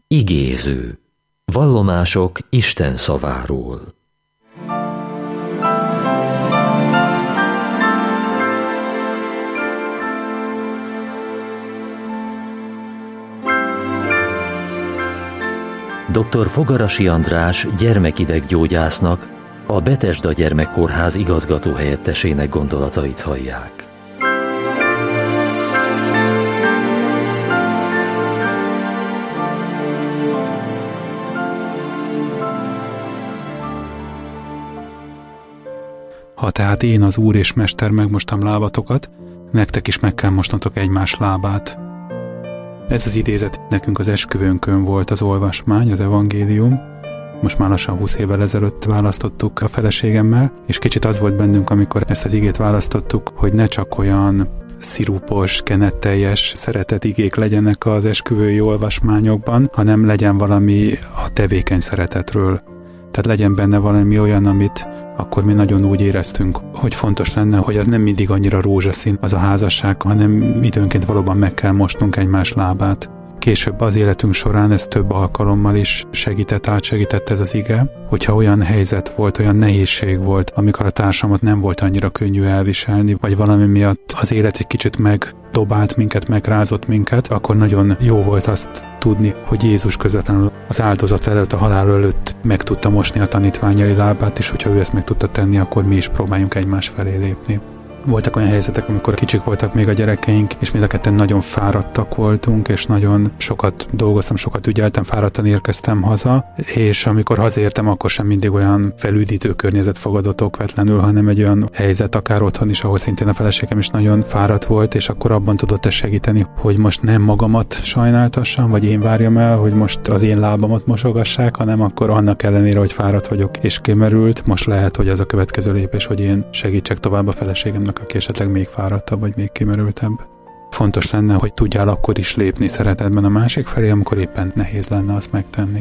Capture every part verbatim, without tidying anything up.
Igéző. Vallomások Isten szaváról. doktor Fogarasi András gyermekideggyógyásznak, a Bethesda Gyermekkórház igazgatóhelyettesének gondolatait hallják. Ha tehát én, az Úr és Mester megmostam lábatokat, nektek is meg kell mosnotok egymás lábát. Ez az idézet nekünk az esküvőnkön volt az olvasmány, az evangélium. Most már lassan húsz évvel ezelőtt választottuk a feleségemmel, és kicsit az volt bennünk, amikor ezt az igét választottuk, hogy ne csak olyan szirupos, kenetteljes szeretetigék legyenek az esküvői olvasmányokban, hanem legyen valami a tevékeny szeretetről. Tehát legyen benne valami olyan, amit akkor mi nagyon úgy éreztünk, hogy fontos lenne, hogy az nem mindig annyira rózsaszín az a házasság, hanem időnként valóban meg kell mosnunk egymás lábát. Később az életünk során ez több alkalommal is segített, átsegített ez az ige, hogyha olyan helyzet volt, olyan nehézség volt, amikor a társamat nem volt annyira könnyű elviselni, vagy valami miatt az élet egy kicsit megdobált minket, megrázott minket, akkor nagyon jó volt azt tudni, hogy Jézus közvetlenül az áldozat előtt, a halál előtt meg tudta mosni a tanítványai lábát, és hogyha ő ezt meg tudta tenni, akkor mi is próbáljunk egymás felé lépni. Voltak olyan helyzetek, amikor kicsik voltak még a gyerekeink, és mind a ketten nagyon fáradtak voltunk, és nagyon sokat dolgoztam, sokat ügyeltem, fáradtan érkeztem haza, és amikor hazaértem, akkor sem mindig olyan felüdítő környezet fogadott okvetlenül, hanem egy olyan helyzet, akár otthon is, ahol szintén a feleségem is nagyon fáradt volt, és akkor abban tudott ez segíteni, hogy most nem magamat sajnáltassam, vagy én várjam el, hogy most az én lábamat mosogassák, hanem akkor annak ellenére, hogy fáradt vagyok és kimerült, most lehet, hogy ez a következő lépés, hogy én segítsek tovább a feleségemnek, aki esetleg még fáradtabb, vagy még kimerültebb. Fontos lenne, hogy tudjál akkor is lépni szeretetben a másik felé, amikor éppen nehéz lenne azt megtenni.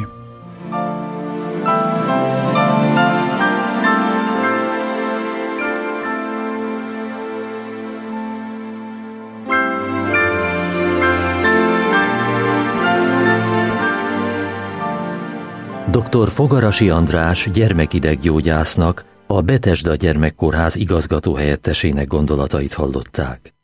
doktor Fogarasi András gyermekideggyógyásznak, a Bethesda Gyermekkórház igazgatóhelyettesének gondolatait hallották.